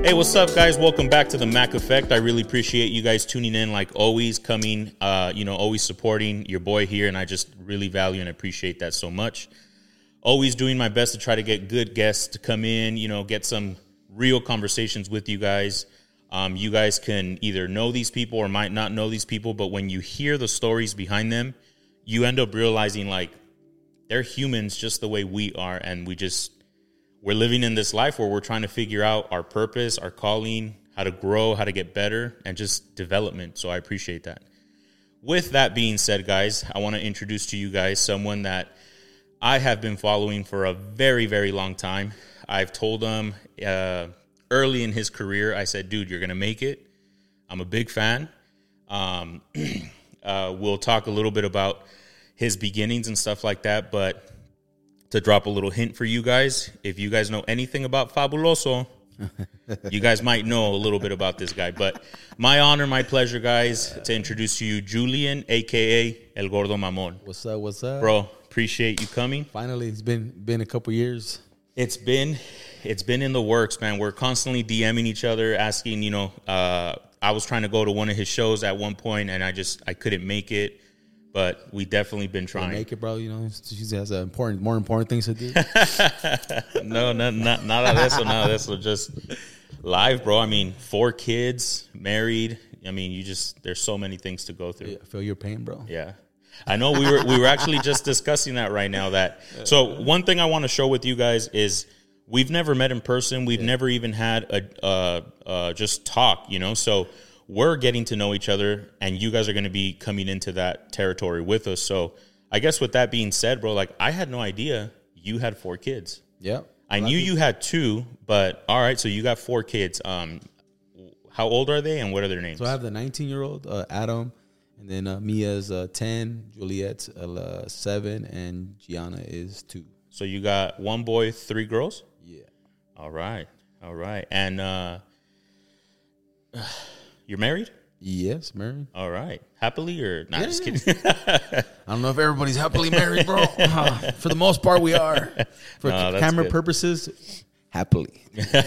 Hey, what's up, guys? Welcome back to the Mac Effect. I really appreciate you guys tuning in, like always, coming, always supporting your boy here, and I just really value and appreciate that so much. Always doing my best to try to get good guests to come in, get some real conversations with you guys. You guys can either know these people or might not know these people, but when you hear the stories behind them, you end up realizing, like, they're humans just the way we are, and we're living in this life where we're trying to figure out our purpose, our calling, how to grow, how to get better, and just development. So I appreciate that. With that being said, guys, I want to introduce to you guys someone that I have been following for a very, very long time. I've told him early in his career, I said, dude, you're going to make it. I'm a big fan. We'll talk a little bit about his beginnings and stuff like that, but to drop a little hint for you guys, if you guys know anything about Fabuloso, you guys might know a little bit about this guy. But my honor, my pleasure, guys, to introduce to you Julian, a.k.a. El Gordo Mamon. What's up? What's up? Bro, appreciate you coming. Finally, it's been a couple years. It's been in the works, man. We're constantly DMing each other, asking, I was trying to go to one of his shows at one point, and I couldn't make it. But we definitely been trying. Make it, bro. She has more important things to do. No, nada de eso. Just live, bro. I mean, 4 kids, married. I mean, there's so many things to go through. Yeah, I feel your pain, bro. Yeah, I know. We were actually just discussing that right now. So one thing I want to show with you guys is we've never met in person. We've never even had a just talk. So. We're getting to know each other, and you guys are going to be coming into that territory with us. So I guess with that being said, bro, like, I had no idea you had 4 kids. Yeah. I knew you had 2, but all right, so you got 4 kids. How old are they, and what are their names? So I have the 19-year-old, Adam, and then Mia's 10, Juliet's 7, and Gianna is 2. So you got 1 boy, 3 girls? Yeah. All right. And you're married? Yes, married. All right. Happily or not? Yeah. Just kidding. I don't know if everybody's happily married, bro. For the most part, we are. For camera purposes, happily.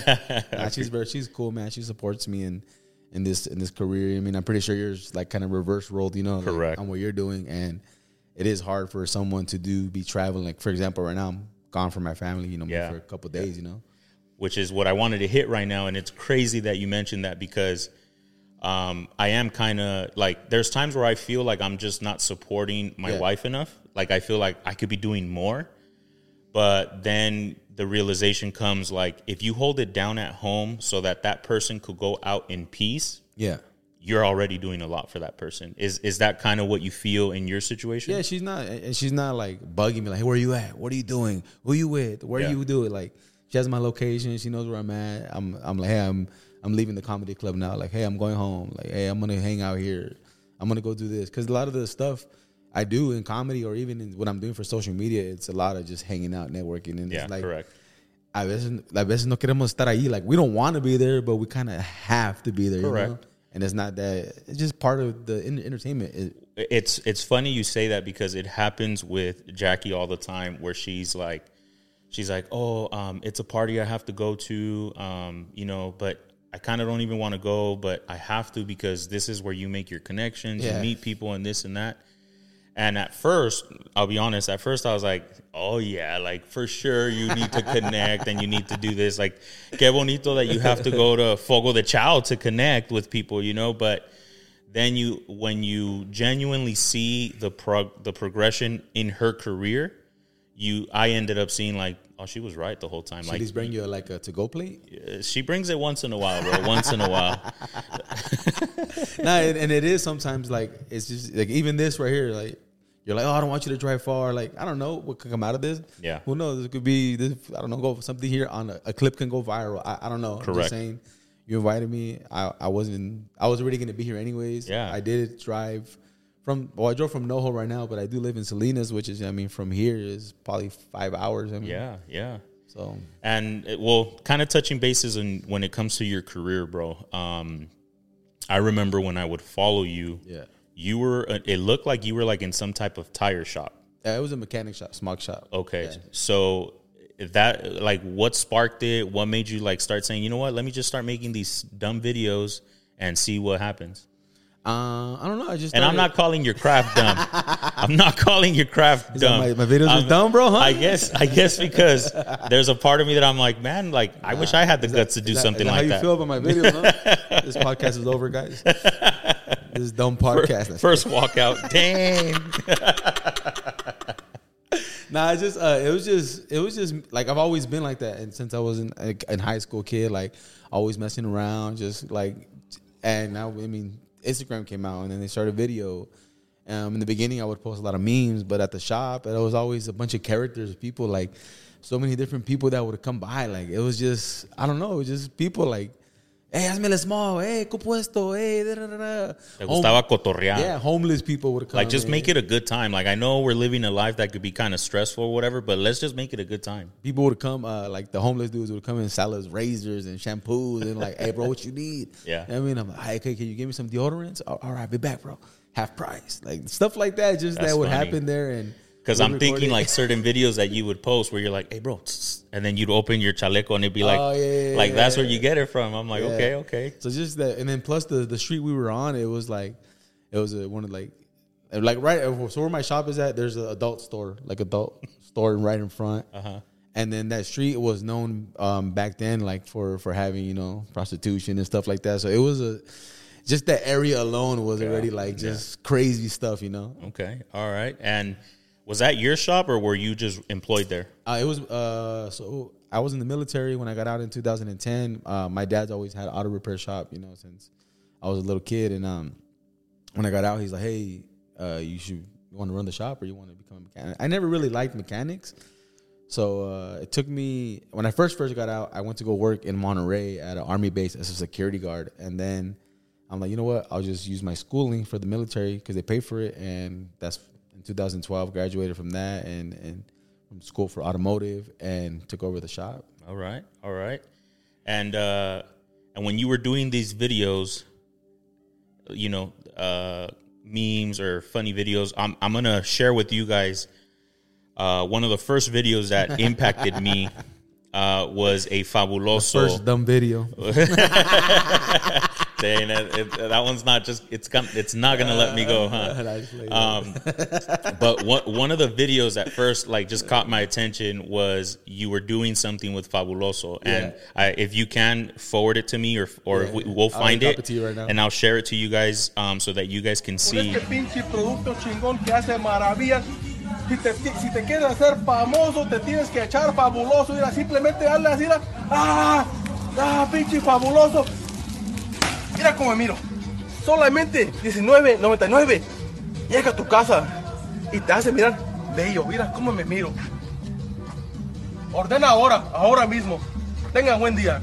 She's cool, man. She supports me in this career. I mean, I'm pretty sure yours like kind of reverse rolled, Correct. Like, on what you're doing, and it is hard for someone to be traveling. Like, for example, right now I'm gone from my family, for a couple of days, Which is what I wanted to hit right now, and it's crazy that you mentioned that because. I am kind of like, there's times where I feel like I'm just not supporting my wife enough. Like, I feel like I could be doing more, but then the realization comes, like, if you hold it down at home so that person could go out in peace, you're already doing a lot for that person. Is that kind of what you feel in your situation? Yeah, she's not like bugging me like, hey, where are you at? What are you doing? Who you with? Where do you do it? Like, she has my location. She knows where I'm at. I'm like, hey, I'm leaving the comedy club now. Like, hey, I'm going home. Like, hey, I'm going to hang out here. I'm going to go do this. Because a lot of the stuff I do in comedy or even in what I'm doing for social media, it's a lot of just hanging out, networking. And it's like, correct. A veces no queremos estar ahí. Like, we don't want to be there, but we kind of have to be there. Correct. And it's not that. It's just part of the entertainment. It's funny you say that because it happens with Jackie all the time where she's like, oh, it's a party I have to go to, but I kind of don't even want to go, but I have to because this is where you make your connections, you meet people and this and that. And at first, I'll be honest, I was like, oh yeah, like for sure you need to connect and you need to do this. Like, qué bonito that you have to go to Fogo de Chao to connect with people, but then when you genuinely see the progression in her career, I ended up seeing like, oh, she was right the whole time. She just bring you like a to-go plate? She brings it once in a while, bro. Once in a while. And it is sometimes like, it's just like even this right here, like you're like, oh, I don't want you to drive far. Like, I don't know what could come out of this. Yeah. Who knows? It could be this, I don't know, go something here on a clip can go viral. I don't know. Correct. I'm just saying, you invited me. I was already going to be here anyways. Yeah. I did drive I drove from NoHo right now, but I do live in Salinas, which is, from here is probably 5 hours. Yeah. So, and kind of touching bases when it comes to your career, bro. I remember when I would follow you. Yeah. It looked like you were like in some type of tire shop. Yeah, it was a mechanic shop, smog shop. Okay. Yeah. So that, like, what sparked it? What made you like start saying, you know what, let me just start making these dumb videos and see what happens? I don't know. I just and I'm not calling your craft dumb. I'm not calling your craft dumb. My videos are dumb, bro. Huh? I guess because there's a part of me that I'm like, man, like I wish I had the guts to do something like that. How you feel about my videos? Huh? This podcast is over, guys. This is dumb podcast. First walkout. Dang. Nah, it was just like I've always been like that, and since I was in high school kid, like always messing around, just like, and now I mean Instagram came out, and then they started video. In the beginning, I would post a lot of memes, but at the shop, there was always a bunch of characters, people, like so many different people that would come by. Like it was just, I don't know, it was just people like, hey, hazme el small, hey, compuesto, hey, da da da. Te gustaba cotorrear. Yeah, homeless people would come. Like, just make it a good time. Like, I know we're living a life that could be kind of stressful or whatever, but let's just make it a good time. People would come, like the homeless dudes would come in salads, razors, and shampoos, and like, hey, bro, what you need? Yeah. You know what I mean, I'm like, hey, can you give me some deodorants? All right, be back, bro. Half price. Like, stuff like that, just That's that would funny. happen there. And because I'm thinking like certain videos that you would post where you're like, hey, bro, and then you'd open your chaleco and it'd be like, that's where you get it from. I'm like, okay. So just that, and then plus the street we were on, it was one of like right. So where my shop is at, there's an adult store right in front. And then that street was known back then like for having, you know, prostitution and stuff like that. So it was just that area alone was already like just crazy stuff, you know. Okay, all right. And was that your shop or were you just employed there? It was so I was in the military when I got out in 2010. My dad's always had an auto repair shop, you know, since I was a little kid. And when I got out, he's like, hey, you want to run the shop or you want to become a mechanic? I never really liked mechanics. So it took me, when I first got out, I went to go work in Monterey at an Army base as a security guard. And then I'm like, you know what? I'll just use my schooling for the military because they pay for it. And that's in 2012, graduated from that and from school for automotive and took over the shop. All right. And when you were doing these videos, you know, memes or funny videos, I'm going to share with you guys one of the first videos that impacted me was a Fabuloso. The first dumb video. Dang, that one's not just, it's not going to let me go, huh? But one of the videos that first like just caught my attention was you were doing something with Fabuloso. And if you can forward it to me or we'll find it to you right now. And I'll share it to you guys so that you guys can see. Este pinche producto chingón que hace maravillas. Si te quieres hacer famoso, te tienes que echar Fabuloso. Mira, simplemente darle así. Pinche Fabuloso. Mira cómo me miro. Solamente $19.99. Llega a tu casa y te hace mirar bello. Mira cómo me miro. Ordena ahora mismo. Tenga buen día.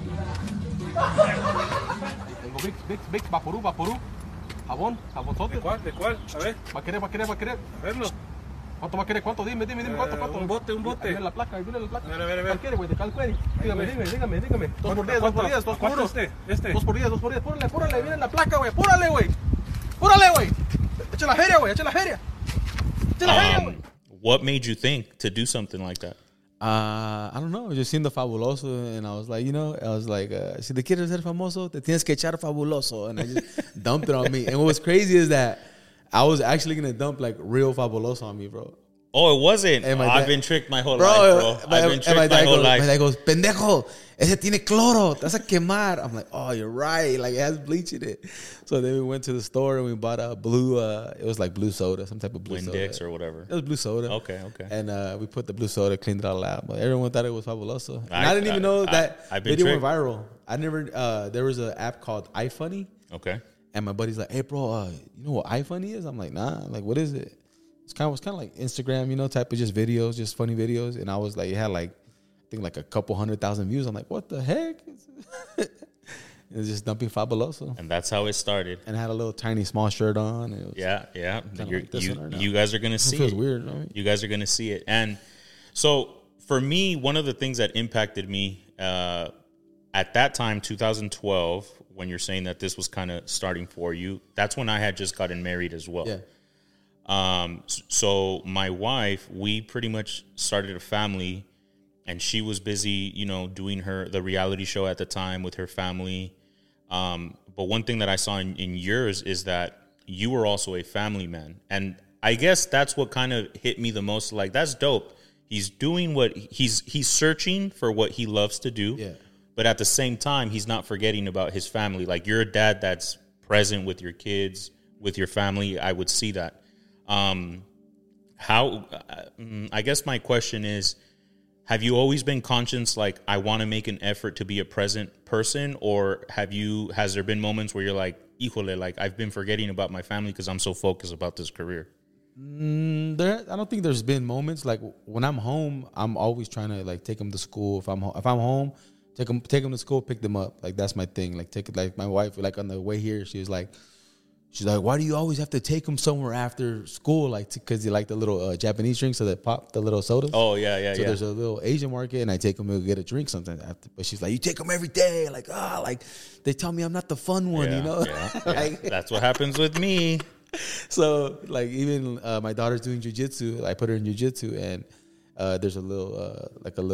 Tengo Vicks, Vaporú. Jabón, jabonzote. ¿De cuál? A ver. Va a querer. A verlo. ¿Cuánto va a querer? ¿Cuánto? Dime, ¿cuánto? Un bote. Dile la placa. A ver. ¿Cuál quiere, güey? ¿De cuál quiere? Dígame. 2 por 10, 2 por 10. ¿Cuánto este? 2 por 10. Púrale, viene la placa, güey. Púrale, güey. Echa la feria, güey. What made you think to do something like that? I don't know. Just seen the Fabuloso, and I was like, si te quieres ser famoso, te tienes que echar Fabuloso, and I just dumped it on me. And what was crazy is that I was actually gonna dump like real Fabuloso on me, bro. Oh, it wasn't. I've been tricked my whole life, bro. I've been tricked my whole life. My dad goes, pendejo, ese tiene cloro, te vas a quemar. I'm like, oh, you're right. Like, it has bleach in it. So then we went to the store and we bought a blue, it was like blue soda, some type of blue soda. Windex or whatever. It was blue soda. Okay. And we put the blue soda, cleaned it all out. But everyone thought it was Fabuloso. And I didn't even know that video went viral. I never, there was an app called iFunny. Okay. And my buddy's like, hey, bro, you know what iFunny is? I'm like, nah. I'm like, what is it? It was kind of like Instagram, you know, type of just videos, just funny videos. And I was like, it had like, I think like a couple 100,000 views. I'm like, what the heck? It was just dumping Fabuloso. And that's how it started. And I had a little tiny small shirt on. And it was Yeah. like You guys are going to see it. Feels weird, right? You guys are going to see it. And so for me, one of the things that impacted me at that time, 2012, when you're saying that this was kind of starting for you, that's when I had just gotten married as well. Yeah. So my wife, we pretty much started a family and she was busy, doing the reality show at the time with her family. But one thing that I saw in yours is that you were also a family man. And I guess that's what kind of hit me the most. Like, that's dope. He's doing he's searching for what he loves to do. Yeah. But at the same time, he's not forgetting about his family. Like, you're a dad that's present with your kids, with your family. I would see that. I guess my question is, have you always been conscious, like, I want to make an effort to be a present person? Or has there been moments where you're like, híjole, like, I've been forgetting about my family because I'm so focused about this career? I don't think there's been moments. Like, when I'm home, I'm always trying to, like, take them to school. If I'm home, take them to school, pick them up. Like, that's my thing. Like, like, my wife, like, on the way here, she's like, why do you always have to take them somewhere after school? Like, because you like the little Japanese drinks, so that pop, the little sodas. Oh, yeah. So there's a little Asian market, and I take them to get a drink sometimes after. But she's like, you take them every day. Like, like, they tell me I'm not the fun one, Yeah. Like, That's what happens with me. So, like, even my daughter's doing jiu-jitsu. I put her in jiu-jitsu, and there's a little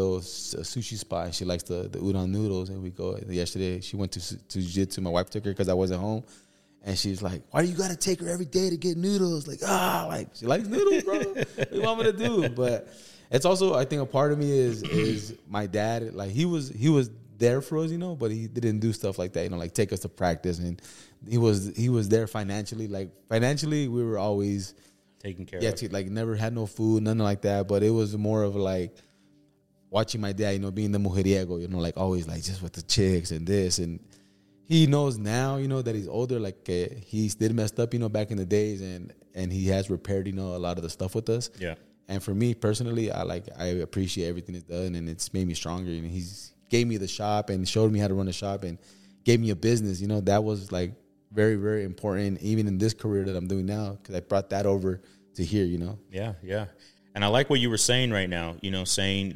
sushi spot. And she likes the udon noodles, and we go. Yesterday, she went to jiu-jitsu. My wife took her because I wasn't home. And she's like, why do you got to take her every day to get noodles? Like, like, she likes noodles, bro. What do you want me to do? But it's also, I think a part of me is my dad. Like, he was there for us, but he didn't do stuff like that, like take us to practice. And he was there financially. Like, financially, we were always taken care of. Like, never had no food, nothing like that. But it was more of like watching my dad, being the mujeriego, like always like just with the chicks and this. And he knows now, that he's older, like he did messed up, back in the days, and he has repaired, a lot of the stuff with us. Yeah. And for me personally, I appreciate everything he's done, and it's made me stronger. And he's gave me the shop and showed me how to run a shop and gave me a business. That was like very, very important, even in this career that I'm doing now, because I brought that over to here. Yeah. And I like what you were saying right now. Saying.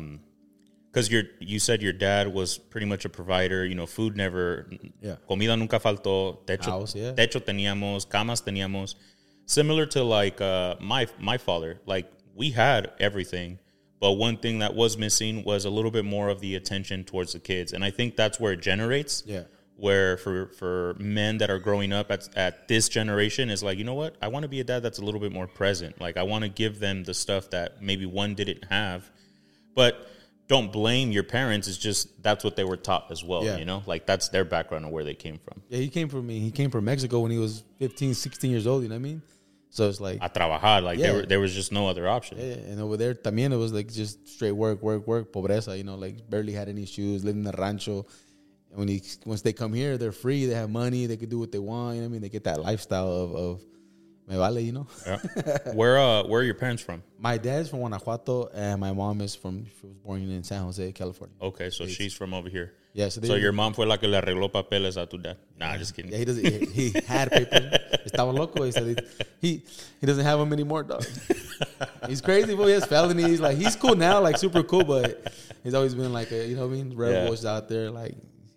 Because you said your dad was pretty much a provider, food never, comida nunca faltó, techo teníamos, camas teníamos. Similar to like my father, like we had everything, but one thing that was missing was a little bit more of the attention towards the kids. And I think that's where it generates. Yeah. Where for men that are growing up at this generation is like, you know what? I want to be a dad that's a little bit more present. Like, I want to give them the stuff that maybe one didn't have. But don't blame your parents. It's just that's what they were taught as well, Like, that's their background and where they came from. Yeah, he came from Mexico when he was 15, 16 years old, you know what I mean? So it's like... A trabajar. Like, there was just no other option. Yeah, and over there, también it was like just straight work, pobreza, like barely had any shoes, living in the rancho. And once they come here, they're free, they have money, they could do what they want, you know what I mean? They get that lifestyle of me vale, Yeah. Where are your parents from? My dad's from Guanajuato, and my mom she was born in San Jose, California. Okay, so she's from over here. Yeah, so your mom fue la que le arregló papeles a tu dad. Nah, just kidding. Yeah, he had papers. Estaba loco. He said he doesn't have them anymore, dog. He's crazy, boy. He has felonies. Like, he's cool now, like super cool, but he's always been like a, rebel out there. Like,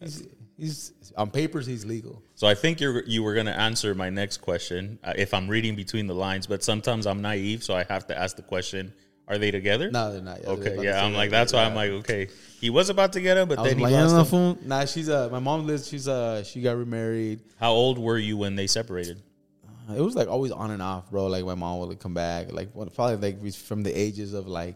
he's on papers, he's legal. So I think you were going to answer my next question if I'm reading between the lines, but sometimes I'm naive, so I have to ask the question, are they together? No, they're not. Okay, I'm like, that's why I'm like, okay. He was about to get him, but then he lost him. Nah, she's my mom lives, she got remarried. How old were you when they separated? It was like always on and off, bro. Like, my mom would come back, like probably like from the ages of like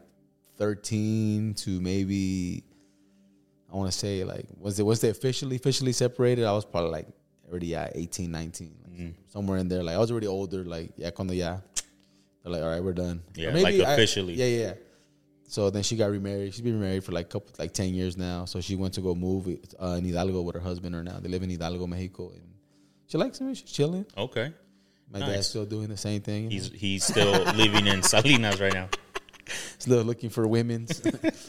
13 to maybe, I want to say, like, once they officially separated, I was probably like already 18, 19, like, somewhere in there. Like, I was already older. Like, cuando they're like, all right, we're done. Yeah, maybe like officially. Yeah. So then she got remarried. She's been married for like 10 years now. So she went to go move in Hidalgo with her husband right now. They live in Hidalgo, Mexico, and she likes him. She's chilling. Okay. My dad's still doing the same thing. He's still living in Salinas right now. Still looking for women's.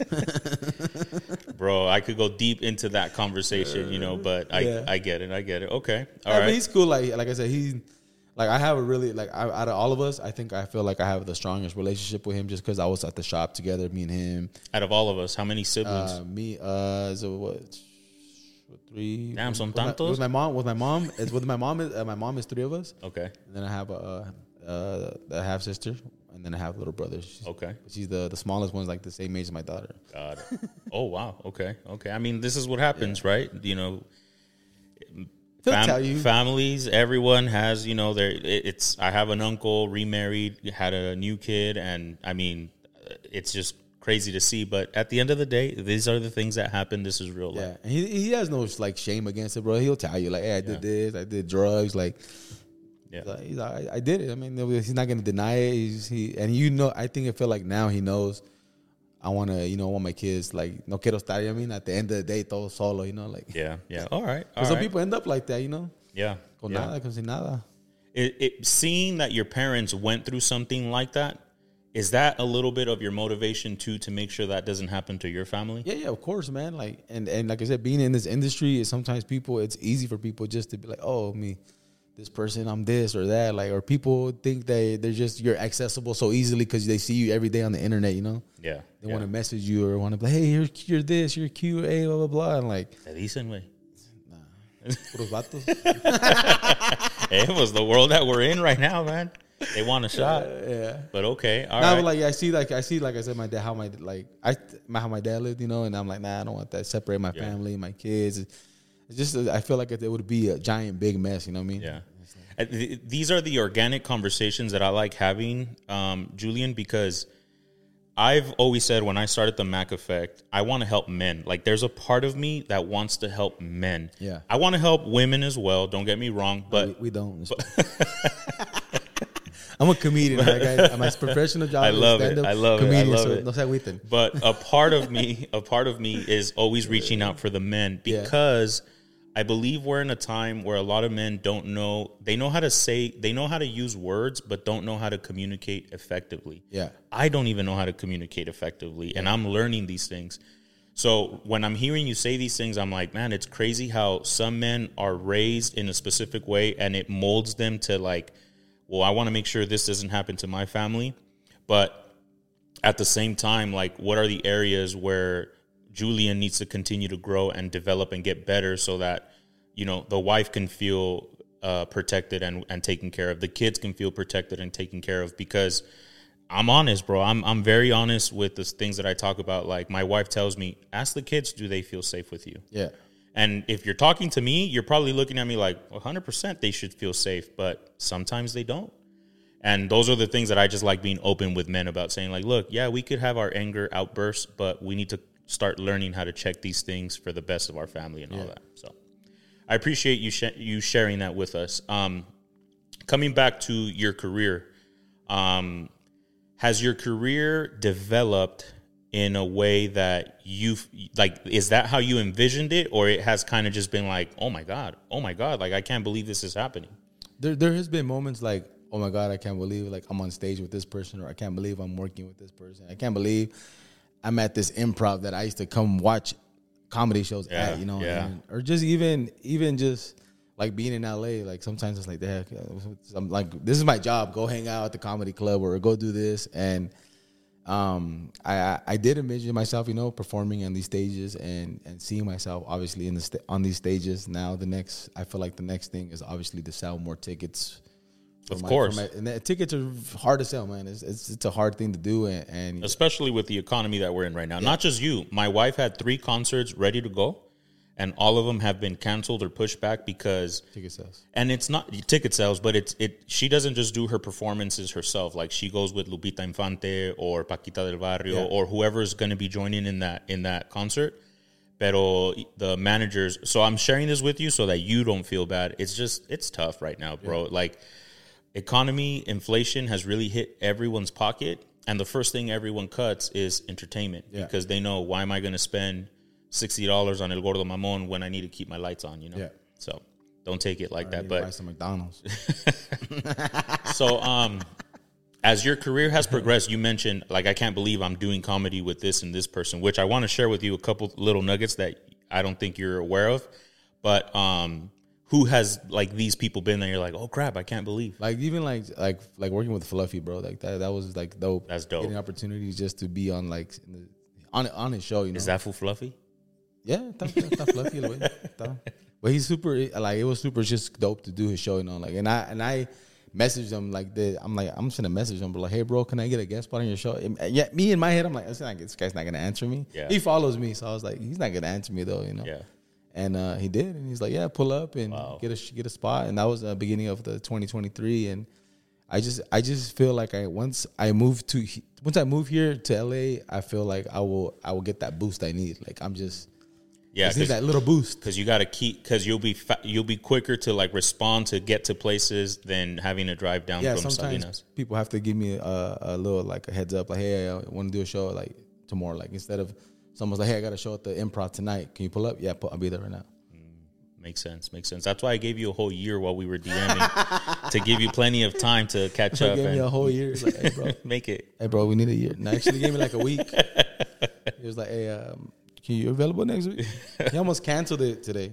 Bro, I could go deep into that conversation, but I get it. Okay. All right. But he's cool. Like I said, I have a really, like, out of all of us, I feel like I have the strongest relationship with him just because I was at the shop together, me and him. Out of all of us, how many siblings? So what? 3. Damn, son tantos. With my mom is 3 of us. Okay. And then I have a half sister. and then I have little brothers. Okay. She's the smallest one's like the same age as my daughter. Got it. Oh, wow. Okay. I mean, this is what happens, right? You know, He'll tell you. families, everyone has, you know, I have an uncle, remarried, had a new kid, and I mean, it's just crazy to see. But at the end of the day, these are the things that happen. This is real life. Yeah, and he has no like shame against it, bro. He'll tell you like, hey, I did this, I did drugs, like. Yeah. He's like, I did it. I mean, he's not going to deny it. And you know, I think I feel like now he knows. I want to, you know, I want my kids like no quiero estar. I mean, at the end of the day, todo solo. You know, like Yeah. All right. Some people end up like that. You know, Yeah. con nada, con sin nada. Seeing that your parents went through something like that, is that a little bit of your motivation too to make sure that doesn't happen to your family? Yeah, of course, man. Like and like I said, being in this industry is sometimes it's easy for people just to be like, oh, this person, I'm this or that, like, or people think they're just you're accessible so easily because they see you every day on the internet, you know. Yeah, they want to message you or want to be like, hey, you're this, you're cute, hey, blah blah blah, and like, te dicen, güey. Puros vatos. It was the world that we're in right now, man. They want a shot, yeah. But okay, all right. But like I see, like I said, my dad, how my dad lived, you know, and I'm like, nah, I don't want that. Separate my family, my kids. It's just, I feel like it would be a giant, big mess. You know what I mean? Yeah. These are the organic conversations that I like having, Julian, because I've always said when I started the Mac Effect, I want to help men. Like, there's a part of me that wants to help men. Yeah. I want to help women as well. Don't get me wrong, but we don't. I'm a comedian. My professional job. I love is it. I love comedian, it. I love so it. No se agüiten. But a part of me is always reaching out for the men because I believe we're in a time where a lot of men don't know. They know how to use words, but don't know how to communicate effectively. Yeah. I don't even know how to communicate effectively, and I'm learning these things. So when I'm hearing you say these things, I'm like, man, it's crazy how some men are raised in a specific way, and it molds them to like, well, I want to make sure this doesn't happen to my family. But at the same time, like, what are the areas where Julian needs to continue to grow and develop and get better so that, you know, the wife can feel protected and taken care of. The kids can feel protected and taken care of, because I'm honest, bro. I'm very honest with the things that I talk about. Like, my wife tells me, ask the kids, do they feel safe with you? Yeah. And if you're talking to me, you're probably looking at me like 100% they should feel safe, but sometimes they don't. And those are the things that I just like being open with men about, saying like, look, yeah, we could have our anger outbursts, but we need to start learning how to check these things for the best of our family and all that. So I appreciate you sharing that with us. Coming back to your career, has your career developed in a way that is that how you envisioned it, or it has kind of just been like, oh my God, like, I can't believe this is happening? There has been moments like, oh my God, I can't believe like I'm on stage with this person, or I can't believe I'm working with this person. I can't believe I'm at this improv that I used to come watch comedy shows at, you know, or just even just like being in LA. Like sometimes it's like, I'm like, this is my job. Go hang out at the comedy club or go do this. And I did envision myself, you know, performing on these stages and seeing myself obviously on these stages. Now I feel like the next thing is obviously to sell more tickets. Of course. And the tickets are hard to sell, man. It's a hard thing to do, and especially with the economy that we're in right now. Yeah. Not just you. My wife had 3 concerts ready to go, and all of them have been canceled or pushed back because ticket sales. And it's not ticket sales, but she doesn't just do her performances herself. Like, she goes with Lupita Infante or Paquita del Barrio or whoever's going to be joining in that concert. Pero the managers. So I'm sharing this with you so that you don't feel bad. It's tough right now, bro. Yeah. Like, economy, inflation has really hit everyone's pocket, and the first thing everyone cuts is entertainment because they know, why am I going to spend $60 on El Gordo Mamon when I need to keep my lights on, you know? Yeah. So don't take it like that. But buy some McDonald's. So, as your career has progressed, you mentioned, like, I can't believe I'm doing comedy with this and this person, which I want to share with you a couple little nuggets that I don't think you're aware of. But who has, like, these people been there? You're like, oh crap, I can't believe. Like, even like working with Fluffy, bro. Like that was like dope. That's dope. Getting opportunities just to be on like on his show. You know, is that for Fluffy? Yeah, está Fluffy. But he's super. Like, it was super just dope to do his show. You know, like, and I message them like that. I'm just gonna message him, but like, hey, bro, can I get a guest spot on your show? And yeah, me in my head, I'm like, this guy's not gonna answer me. Yeah. He follows me, so I was like, he's not gonna answer me though, you know. Yeah. And he did, and he's like, yeah, pull up and get a spot. And that was the beginning of the 2023. And I just feel like once I move here to LA, I feel like I will get that boost I need. Like I just need that little boost, because you got to because you'll be quicker to like respond to get to places than having to drive down from sometimes Salinas. People have to give me a little like a heads up, like, hey, I want to do a show like tomorrow. Like instead of someone's like, hey, I got a show at the Improv tonight, can you pull up? Yeah, I'll be there right now. Makes sense. That's why I gave you a whole year while we were DMing to give you plenty of time to catch up. Gave me a whole year. Like, hey, bro, make it. Hey, bro, we need a year. No, actually, gave me like a week. He was like, hey, can you available next week? He almost canceled it today.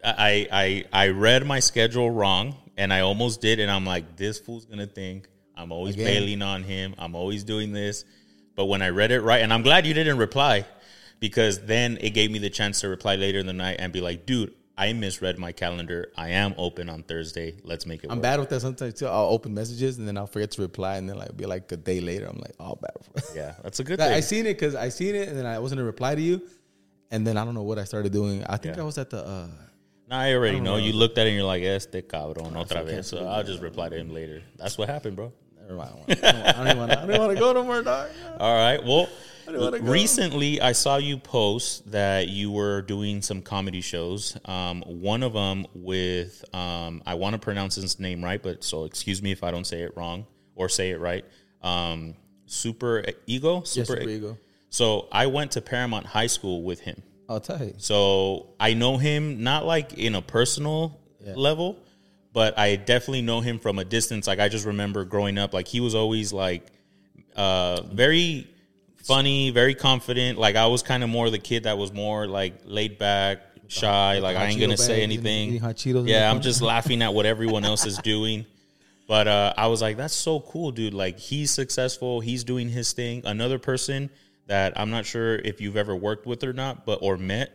I read my schedule wrong, and I almost did, and I'm like, this fool's gonna think I'm always bailing on him. I'm always doing this. But when I read it right, and I'm glad you didn't reply, because then it gave me the chance to reply later in the night and be like, dude, I misread my calendar. I am open on Thursday. Let's make it work. I'm bad with that sometimes too. I'll open messages and then I'll forget to reply, and then like be like a day later, I'm like, oh, bad. Yeah, that's a good thing. I seen it and then I wasn't to reply to you, and then I don't know what I started doing. I think I was at the. I already know. You looked at it and you're like, este cabrón, otra vez. So I'll just reply to him later. That's what happened, bro. Never mind. I don't want to go no more, dog. All right. Well, recently I saw you post that you were doing some comedy shows. One of them with, I want to pronounce his name right, but so excuse me if I don't say it wrong or say it right. Super Ego? Super Ego. So I went to Paramount High School with him. I'll tell you. So I know him not like in a personal level, but I definitely know him from a distance. Like I just remember growing up, like he was always like very funny, very confident. Like I was kind of more the kid that was more like laid back, shy. Like I ain't gonna say anything. Yeah, I'm just laughing at what everyone else is doing. But I was like, that's so cool, dude. Like he's successful. He's doing his thing. Another person that I'm not sure if you've ever worked with or not, or met.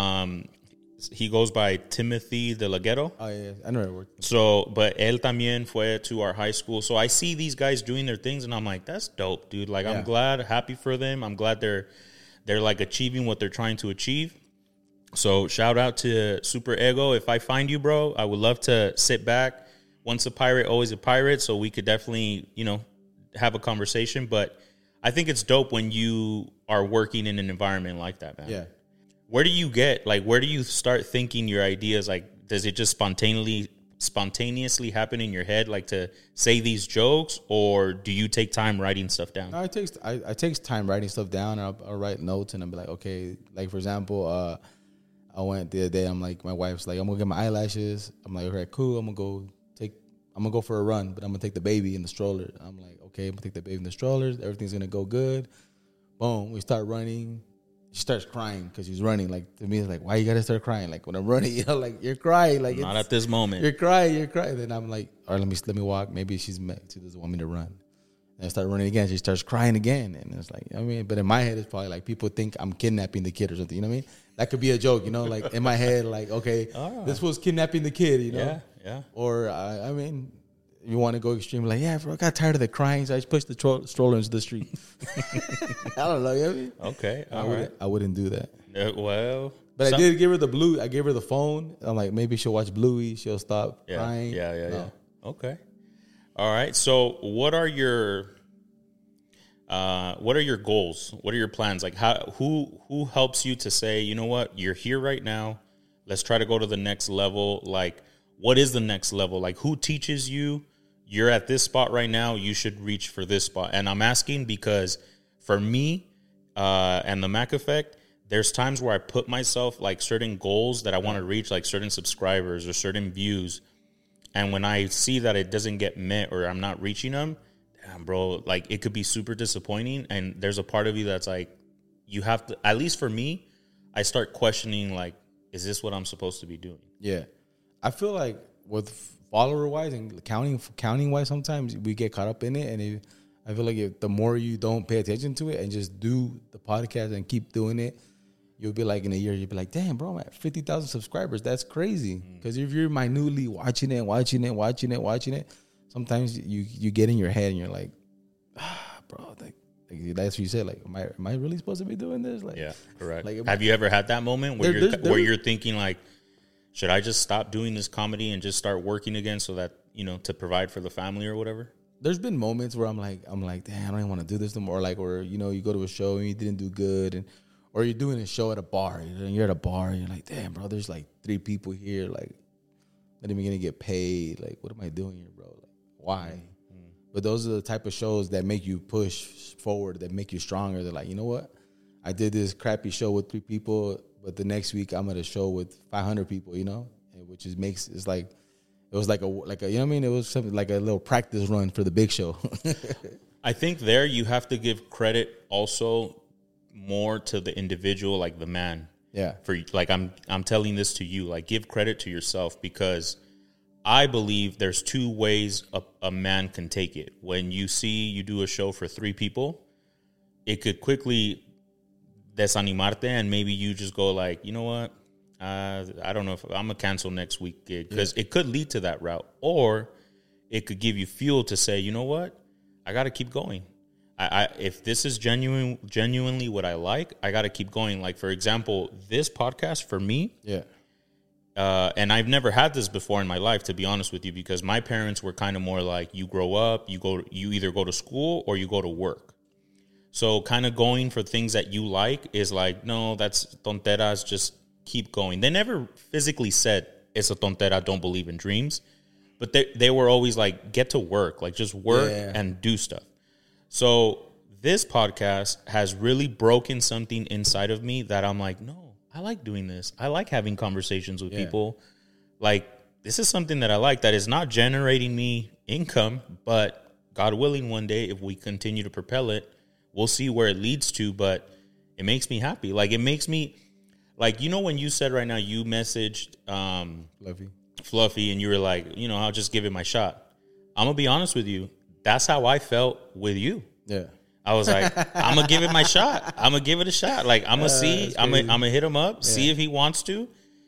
He goes by Timothy De La Ghetto. Oh, yeah. I never worked. So, but él también fue to our high school. So I see these guys doing their things, and I'm like, that's dope, dude. Like, I'm glad, happy for them. I'm glad they're like achieving what they're trying to achieve. So shout out to Super Ego. If I find you, bro, I would love to sit back. Once a pirate, always a pirate. So we could definitely, have a conversation. But I think it's dope when you are working in an environment like that, man. Yeah. Where do you start thinking your ideas? Like, does it just spontaneously happen in your head, like to say these jokes, or do you take time writing stuff down? No, I takes time writing stuff down, and I'll write notes, and I'll be like, okay, like for example, I went the other day. I'm like, my wife's like, I'm gonna get my eyelashes. I'm like, okay, cool. I'm gonna go for a run, but I'm gonna take the baby in the stroller. I'm like, okay, I'm gonna take the baby in the stroller. Everything's gonna go good. Boom, we start running. She starts crying because she's running. Like to me, it's like, why you gotta start crying? Like when I'm running, like you're crying. Like not at this moment. You're crying. Then I'm like, all right, let me walk. Maybe she doesn't want me to run. And I start running again. She starts crying again, and it's like, but in my head, it's probably like people think I'm kidnapping the kid or something. You know what I mean? That could be a joke. Like in my head, like okay, this was kidnapping the kid. Yeah. Or you want to go extreme, like, yeah, bro, I got tired of the crying, so I just pushed the stroller into the street. I don't know, you know what I mean? Okay, I wouldn't do that. But I did give her the Blue. I gave her the phone. I'm like, maybe she'll watch Bluey. She'll stop crying. Yeah. Okay. All right. So, what are your goals? What are your plans? Like, who helps you to say, you know what, you're here right now. Let's try to go to the next level. Like, what is the next level? Like, who teaches you? You're at this spot right now. You should reach for this spot. And I'm asking because for me and the Mac Effect, there's times where I put myself like certain goals that I want to reach, like certain subscribers or certain views. And when I see that it doesn't get met or I'm not reaching them, damn, bro, like it could be super disappointing. And there's a part of you that's like, you have to, at least for me, I start questioning like, is this what I'm supposed to be doing? Yeah. I feel like with follower wise and counting wise, sometimes we get caught up in it, and I feel like the more you don't pay attention to it and just do the podcast and keep doing it, you'll be like in a year, you'll be like, damn, bro, I'm at 50,000 subscribers. That's crazy. Because if you're minutely watching it, sometimes you get in your head and you're like, bro, like that's what you said. Like, am I really supposed to be doing this? Like, Yeah, correct. Like, have you ever had that moment where There- you're thinking like, should I just stop doing this comedy and just start working again so that, you know, to provide for the family or whatever? There's been moments where I'm like, damn, I don't even want to do this no more. Like, or you know, you go to a show and you didn't do good, or you're doing a show at a bar and you're at a bar and you're like, damn, bro, there's like 3 people here, like, not even gonna get paid. Like, what am I doing here, bro? Like, why? Mm-hmm. But those are the type of shows that make you push forward, that make you stronger. They're like, you know what? I did this crappy show with 3 people, but the next week I'm at a show with 500 people, you know, and which is it's like. It was like a you know what I mean? It was something like a little practice run for the big show. I think there you have to give credit also more to the individual, like the man. Yeah. For like I'm telling this to you, like give credit to yourself, because I believe there's 2 ways a man can take it. When you see you do a show for 3 people, it could quickly desanimarte, and maybe you just go like, you know what? I don't know if I'm going to cancel next week gig, because it could lead to that route, or it could give you fuel to say, you know what, I got to keep going. If this is genuinely what I like, I got to keep going. Like, for example, this podcast for me, and I've never had this before in my life, to be honest with you, because my parents were kind of more like, you grow up, you either go to school or you go to work. So kind of going for things that you like is like, no, that's tonteras, just keep going. They never physically said it's a tontera, don't believe in dreams, but they were always like, get to work, like just work and do stuff. So this podcast has really broken something inside of me that I'm like, no, I like doing this. I like having conversations with people. Like, this is something that I like, that is not generating me income, but God willing, one day, if we continue to propel it, we'll see where it leads to, but it makes me happy. Like, it makes me, like, you know, when you said right now, you messaged Fluffy, and you were like, you know, I'll just give it my shot. I'm going to be honest with you. That's how I felt with you. Yeah. I was like, I'm going to give it my shot. I'm going to give it a shot. Like, I'm going to see, I'm going to hit him up, see if he wants to.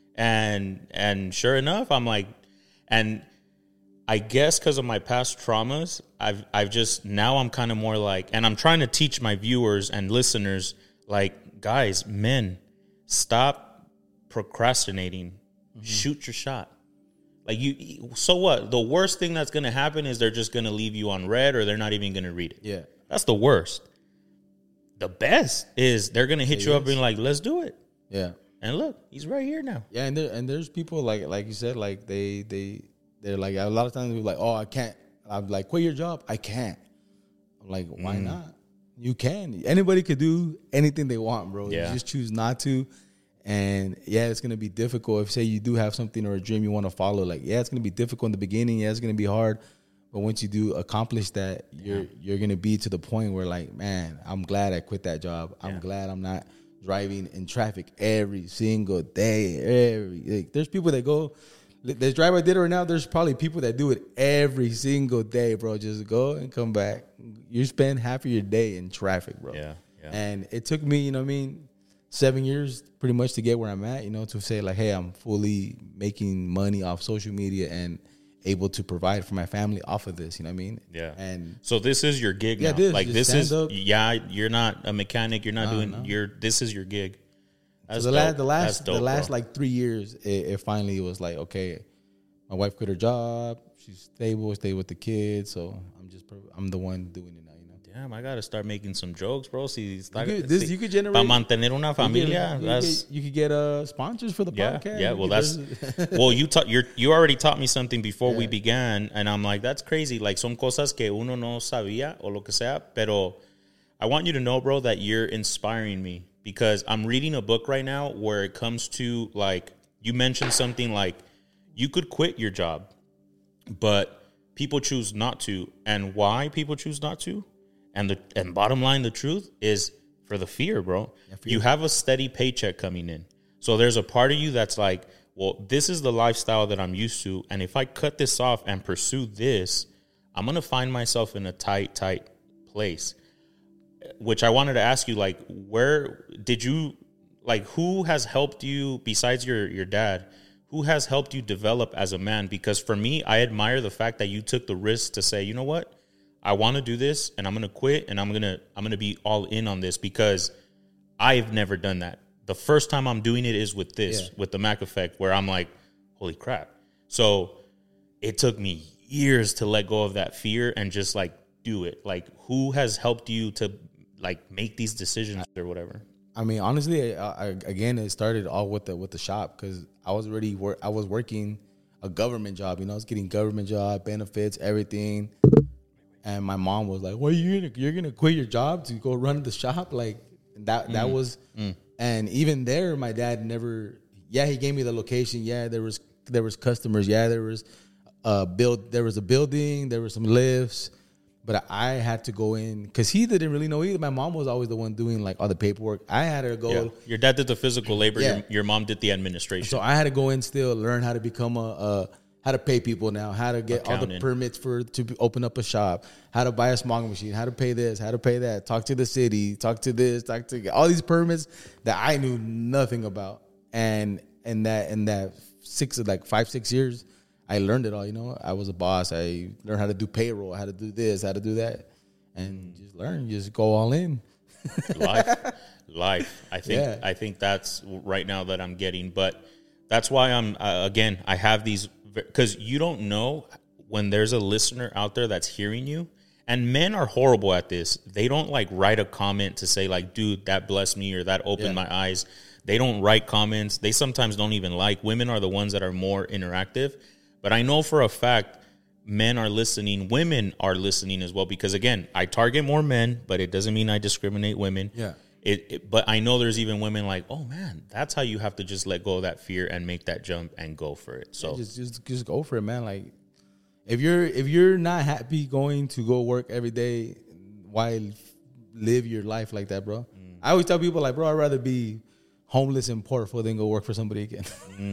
And sure enough, I'm like, and I guess because of my past traumas, I've just, now I'm kind of more like, and I'm trying to teach my viewers and listeners, like, guys, men, stop procrastinating. Mm-hmm. Shoot your shot. Like, so what? The worst thing that's going to happen is they're just going to leave you on red, or they're not even going to read it. Yeah. That's the worst. The best is they're going to hit you up and like, let's do it. Yeah. And look, he's right here now. Yeah, and there's people like you said, like they're like, a lot of times they're like, oh, I can't. I'm like, quit your job. I can't. I'm like, why not? You can. Anybody could do anything they want, bro. Yeah. You just choose not to. And yeah, it's gonna be difficult. If say you do have something or a dream you want to follow, like, yeah, it's gonna be difficult in the beginning. Yeah, it's gonna be hard. But once you do accomplish that, you're gonna be to the point where, like, man, I'm glad I quit that job. I'm glad I'm not driving in traffic every single day. Like, there's people that go. This drive I did right now, there's probably people that do it every single day, bro. Just go and come back. You spend half of your day in traffic, bro. Yeah. And it took me, 7 years pretty much to get where I'm at, to say, like, hey, I'm fully making money off social media and able to provide for my family off of this, you know what I mean? Yeah. And so this is your gig now. this, like, just this is, stand up. you're not a mechanic. You're not this is your gig. That's so the last bro. like 3 years, it finally was like, okay, my wife quit her job. She's stable, stay with the kids. So I'm the one doing it now, Damn, I got to start making some jokes, bro. You could generate. Para mantener una familia. You could get sponsors for the podcast. Yeah, well, well, you already taught me something before we began, and I'm like, that's crazy. Like, son cosas que uno no sabía o lo que sea, pero I want you to know, bro, that you're inspiring me, because I'm reading a book right now where it comes to, like, you mentioned something like you could quit your job, but people choose not to. And why people choose not to? And bottom line, the truth is for the fear, bro. Yeah, you have a steady paycheck coming in. So there's a part of you that's like, well, this is the lifestyle that I'm used to. And if I cut this off and pursue this, I'm going to find myself in a tight place. Which I wanted to ask you, like, where did you, like, who has helped you besides your dad? who has helped you develop as a man? Because for me, I admire the fact that you took the risk to say, you know what, I want to do this, and I'm going to quit, and I'm going to be all in on this, because I've never done that. The first time I'm doing it is with this, with the Mac Effect, where I'm like, holy crap. So it took me years to let go of that fear and just like do it. Like, who has helped you to like make these decisions or whatever? I mean, honestly, again, it started all with the shop, because I was working a government job. You know, I was getting government job benefits, everything, and my mom was like, "Well, you're gonna quit your job to go run the shop?" Like that was, and even there, my dad never. Yeah, he gave me the location. Yeah, there was customers. Yeah, there was a building. There were some lifts. But I had to go in because he didn't really know either. My mom was always the one doing like all the paperwork. I had to go. Yeah. Your dad did the physical labor. Yeah. Your mom did the administration. So I had to go in still, learn how to become how to pay people now, how to get all the permits to open up a shop, how to buy a smoking machine, how to pay this, how to pay that, talk to the city, talk to this, talk to all these permits that I knew nothing about. And in that 5, 6 years, I learned it all, you know. I was a boss. I learned how to do payroll, how to do this, how to do that, and just go all in. Life. I think that's right now that I'm getting, but that's why I'm again. I have these because you don't know when there's a listener out there that's hearing you, and men are horrible at this. They don't like write a comment to say like, "Dude, that blessed me" or "That opened my eyes." They don't write comments. They sometimes don't even like. Women are the ones that are more interactive. But I know for a fact men are listening. Women are listening as well. Because, again, I target more men, but it doesn't mean I discriminate women. Yeah. But I know there's even women like, oh, man, that's how you have to just let go of that fear and make that jump and go for it. So just go for it, man. Like, if you're not happy going to go work every day, why live your life like that, bro? I always tell people, like, bro, I'd rather be homeless and poor for then go work for somebody again.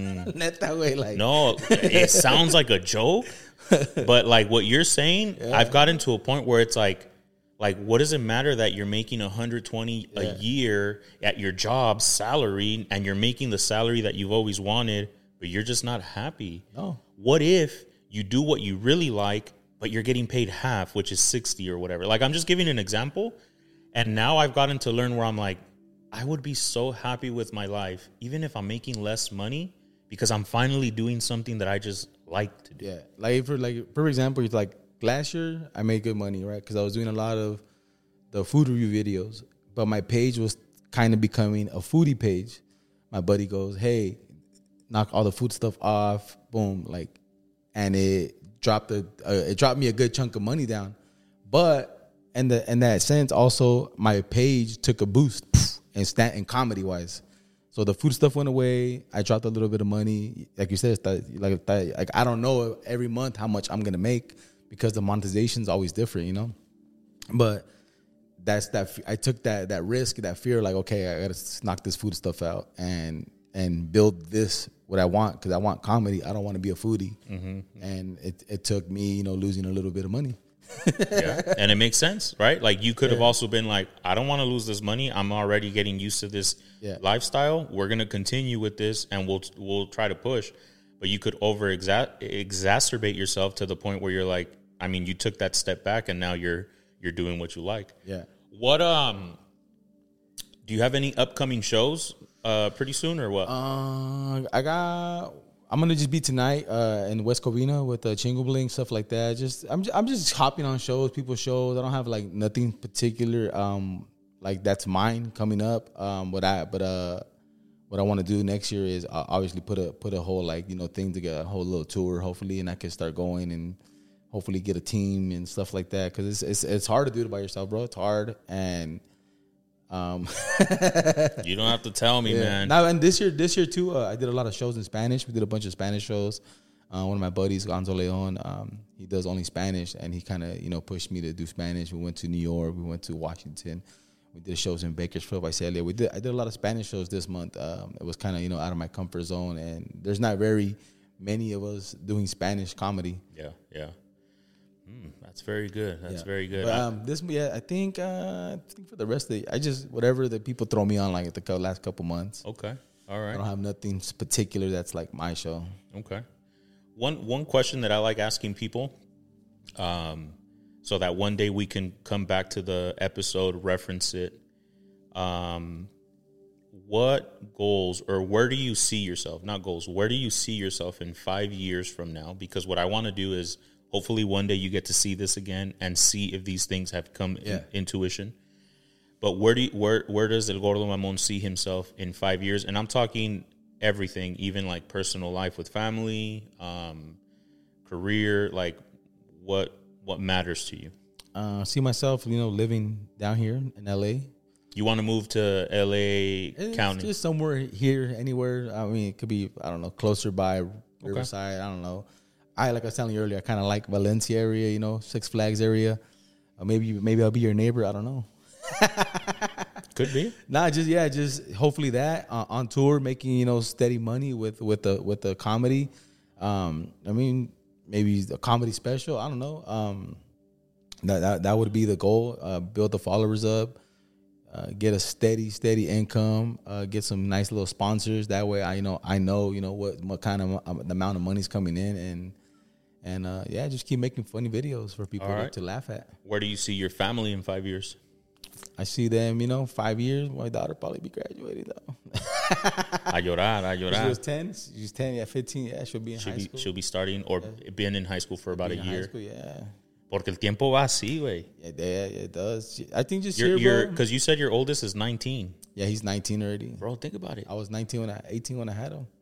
Not that way. Like, no, it sounds like a joke, but like what you're saying, I've gotten to a point where it's like, what does it matter that you're making 120 a year at your job salary, and you're making the salary that you've always wanted, but you're just not happy? No. What if you do what you really like, but you're getting paid half, which is 60 or whatever? Like, I'm just giving an example, and now I've gotten to learn where I'm like, I would be so happy with my life, even if I'm making less money, because I'm finally doing something that I just like to do. Yeah, for example, it's like last year I made good money, right? Because I was doing a lot of the food review videos, but my page was kind of becoming a foodie page. My buddy goes, "Hey, knock all the food stuff off," boom, like, and it dropped me a good chunk of money down, but in that sense, also my page took a boost. And comedy wise, so the food stuff went away. I dropped a little bit of money, like you said. Like I don't know every month how much I'm gonna make because the monetization is always different, you know. But that's that. I took that risk, that fear. Like, okay, I gotta knock this food stuff out and build this what I want, because I want comedy. I don't want to be a foodie. And it took me, you know, losing a little bit of money. Yeah, and it makes sense, right? Like, you could have also been like, I don't want to lose this money. I'm already getting used to this lifestyle. We're gonna continue with this, and we'll try to push. But you could exacerbate yourself to the point where you're like, I mean, you took that step back, and now you're doing what you like. Yeah. What do you have any upcoming shows pretty soon, or what? I'm gonna just be tonight in West Covina with Chingo Bling, stuff like that. I'm just hopping on shows, people's shows. I don't have like nothing particular like that's mine coming up. What I want to do next year is obviously put a whole, like, you know, thing together, a whole little tour, hopefully, and I can start going and hopefully get a team and stuff like that, because it's hard to do it by yourself, bro. It's hard. And you don't have to tell me, man. Now, and this year too, I did a lot of shows in Spanish. We did a bunch of Spanish shows. One of my buddies, Gonzo Leon, he does only Spanish, and he kind of, you know, pushed me to do Spanish. We went to New York. We went to Washington. We did shows in Bakersfield, Visalia. I did a lot of Spanish shows this month. It was kind of, you know, out of my comfort zone, and there's not very many of us doing Spanish comedy. Yeah. That's very good. That's very good. But, I think for the rest of whatever the people throw me on, like the last couple months. Okay. All I right. don't have nothing particular that's like my show. Okay. One question that I like asking people, so that one day we can come back to the episode, reference it. What goals, or where do you see yourself? Not goals. Where do you see yourself in 5 years from now? Because what I want to do is hopefully one day you get to see this again and see if these things have come intuition. But where does El Gordo Mamon see himself in 5 years? And I'm talking everything, even like personal life with family, career, like what matters to you? See myself, living down here in LA. You want to move to LA County? Just somewhere here, anywhere. I mean, it could be, I don't know, closer by Riverside. I don't know. Like I was telling you earlier, I kind of like Valencia area, Six Flags area. Maybe I'll be your neighbor. I don't know. Could be. Just hopefully that on tour, making steady money with the comedy. I mean, maybe a comedy special. I don't know. That would be the goal. Build the followers up. Get a steady income. Get some nice little sponsors. That way, I know what kind of the amount of money's coming in, and just keep making funny videos for people to laugh at. Where do you see your family in 5 years? I see them, 5 years. My daughter probably be graduating though. A llorar. She was 10. She's 10. 15. Yeah, she'll be in high school. She'll be starting or been in high school for about a year. High school, yeah. Porque el tiempo va así, güey. Yeah, it does. I think just you're because you said your oldest is 19. Yeah, he's 19 already. Bro, think about it. I was 18 when I had him.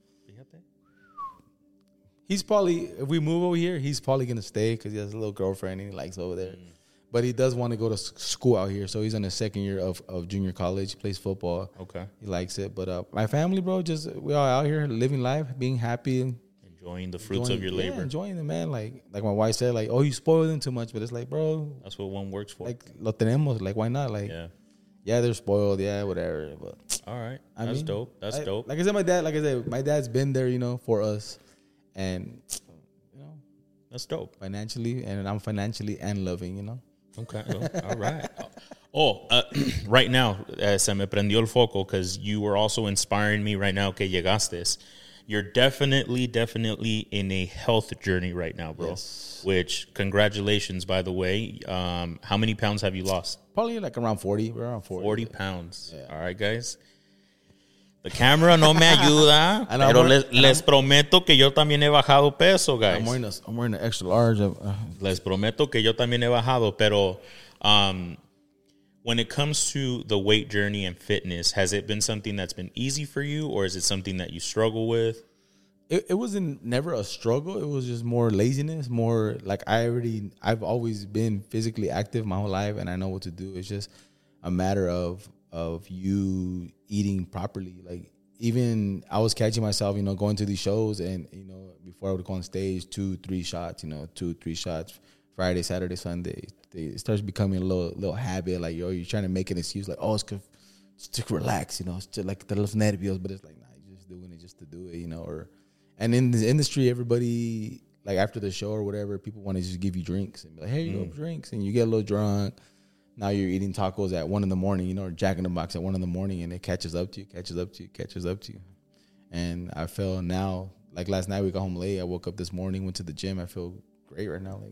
He's probably, if we move over here, he's probably gonna stay because he has a little girlfriend and he likes over there. But he does want to go to school out here, so he's in his second year of junior college. He plays football. Okay, he likes it. But my family, bro, we all out here living life, being happy, enjoying the fruits of your labor. Enjoying it, man. Like my wife said, like, oh, you spoil them too much. But it's like, bro, that's what one works for. Like, lo tenemos. Like, why not? Like, yeah, they're spoiled. Yeah, whatever. But all right, that's dope. That's dope. Like I said, my dad's been there, for us, and that's dope. Financially, and I'm financially and loving, Okay, all right. Right now, se me prendió el foco because you were also inspiring me right now que llegaste. You're definitely in a health journey right now, bro. Yes. Which, congratulations, by the way. How many pounds have you lost? Probably like around 40. We're around 40. 40 pounds. Yeah. All right, guys. The camera no me ayuda, pero les prometo que yo también he bajado peso, guys. I'm wearing an extra large. Les prometo que yo también he bajado, pero when it comes to the weight journey and fitness, has it been something that's been easy for you, or is it something that you struggle with? It wasn't never a struggle. It was just more laziness, more like I've always been physically active my whole life, and I know what to do. It's just a matter of you eating properly. Like, even I was catching myself, going to these shows, and before I would go on stage, 2-3 shots, 2-3 shots, Friday, Saturday, Sunday. It starts becoming a little habit. Like, you're trying to make an excuse, like, oh, it's to relax, it's just like the los nervios, but it's like, nah, you're just doing it just to do it, and in the industry, everybody, like, after the show or whatever, people want to just give you drinks and be like, hey, you go drinks, and you get a little drunk. Now you're eating tacos at 1 a.m, or Jack in the Box at 1 a.m, and it catches up to you. And I feel now, like last night we got home late. I woke up this morning, went to the gym. I feel great right now. Like,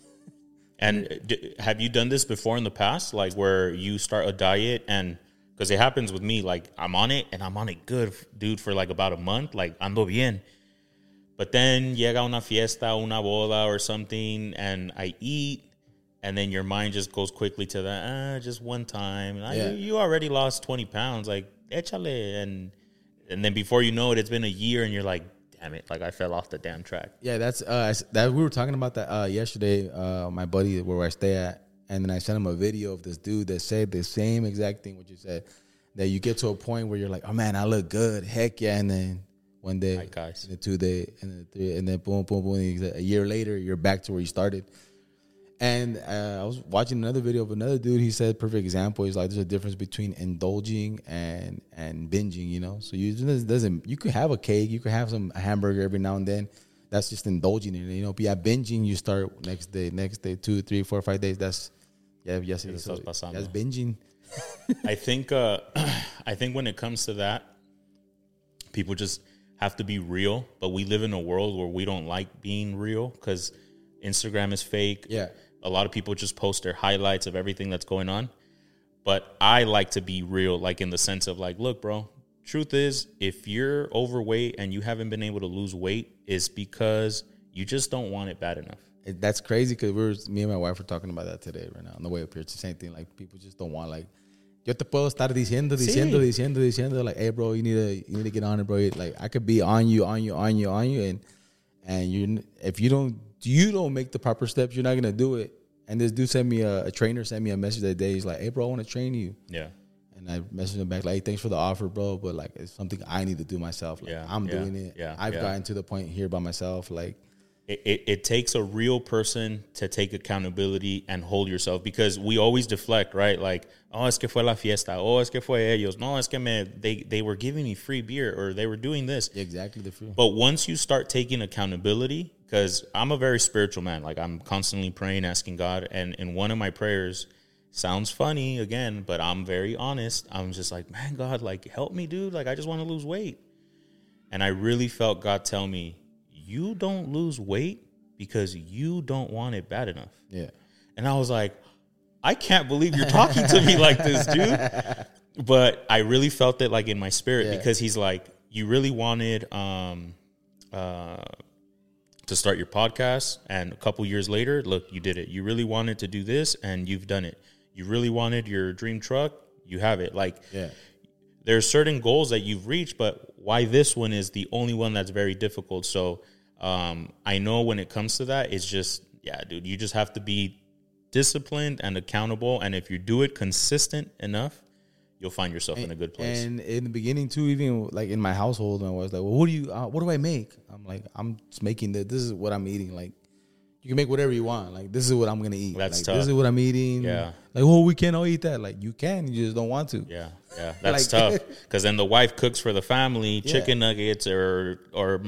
and have you done this before in the past? Like, where you start a diet, and because it happens with me, like, I'm on it good, dude, for like about a month. Like, ando bien. But then llega una fiesta, una boda or something, and I eat. And then your mind just goes quickly to that, just one time. You already lost 20 pounds. Like, échale. And then before you know it, it's been a year, and you're like, damn it. Like, I fell off the damn track. Yeah, that's that. We were talking about that yesterday, my buddy, where I stay at. And then I sent him a video of this dude that said the same exact thing, what you said. That you get to a point where you're like, oh, man, I look good. Heck yeah. And then one day, right, guys. And then 2 days, and then 3, and then boom. A year later, you're back to where you started. And I was watching another video of another dude. He said, perfect example. He's like, there's a difference between indulging and binging, So you could have a cake, you could have a hamburger every now and then. That's just indulging in it, But yeah, binging, you start next day, 2, 3, 4, 5 days. That's binging. I think when it comes to that, people just have to be real. But we live in a world where we don't like being real because Instagram is fake. Yeah. A lot of people just post their highlights of everything that's going on. But I like to be real, like in the sense of like, look, bro, truth is, if you're overweight and you haven't been able to lose weight, it's because you just don't want it bad enough. That's crazy because me and my wife were talking about that today right now on the way up here. It's the same thing. Like people just don't want, like, yo te puedo estar diciendo, like, hey, bro, you need to get on it, bro. Like, I could be on you, and you, if you don't make the proper steps, you're not gonna do it. And this dude sent me a trainer sent me a message that day. He's like, hey, bro, I want to train you. Yeah. And I messaged him back like, hey, thanks for the offer, bro, but like it's something I need to do myself. Like, I'm doing it. Yeah. I've gotten to the point here by myself, like. It takes a real person to take accountability and hold yourself, because we always deflect, right? Like, oh, es que fue la fiesta. Oh, es que fue ellos. No, es que they were giving me free beer, or they were doing this. Exactly the free. But once you start taking accountability, because I'm a very spiritual man, like I'm constantly praying, asking God. And in one of my prayers, sounds funny again, but I'm very honest. I'm just like, man, God, like, help me, dude. Like, I just want to lose weight. And I really felt God tell me, you don't lose weight because you don't want it bad enough. Yeah. And I was like, I can't believe you're talking to me like this, dude. But I really felt it like in my spirit, because he's like, you really wanted to start your podcast, and a couple years later, look, you did it. You really wanted to do this, and you've done it. You really wanted your dream truck, you have it. Like, there's certain goals that you've reached, but why this one is the only one that's very difficult. So I know when it comes to that, it's just, dude, you just have to be disciplined and accountable. And if you do it consistent enough, you'll find yourself in a good place. And in the beginning too, even like in my household, I was like, well, what do I make? I'm like, I'm just making this is what I'm eating. Like, you can make whatever you want. Like, this is what I'm going to eat. That's like, tough. This is what I'm eating. Yeah. Like, oh, we can't all eat that. Like, you can. You just don't want to. Yeah. That's tough. Because then the wife cooks for the family, chicken nuggets or